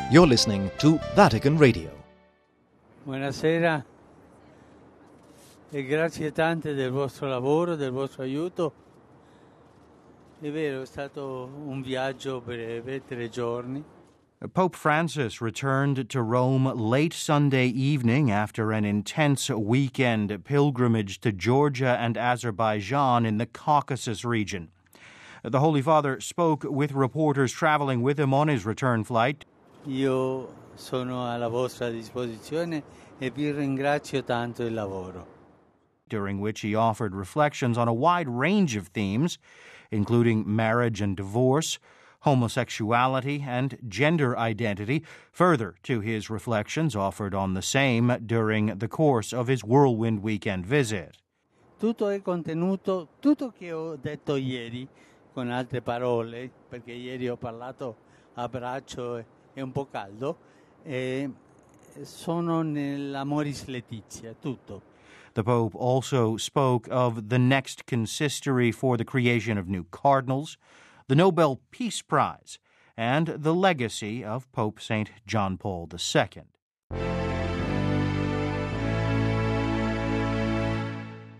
You're listening to Vatican Radio. Buonasera e grazie tante del vostro lavoro, del vostro aiuto. È vero, è stato un viaggio breve, 3 giorni. Pope Francis returned to Rome late Sunday evening after an intense weekend pilgrimage to Georgia and Azerbaijan in the Caucasus region. The Holy Father spoke with reporters traveling with him on his return flight. Io sono alla vostra disposizione e vi ringrazio tanto il lavoro. During which he offered reflections on a wide range of themes, including marriage and divorce, homosexuality, and gender identity, further to his reflections offered on the same during the course of his whirlwind weekend visit. Tutto è contenuto, tutto che ho detto ieri, con altre parole, perché ieri ho parlato a braccio e un po' caldo, sono nell'Amoris Laetitia, tutto. The Pope also spoke of the next consistory for the creation of new cardinals, the Nobel Peace Prize, and the legacy of Pope St. John Paul II.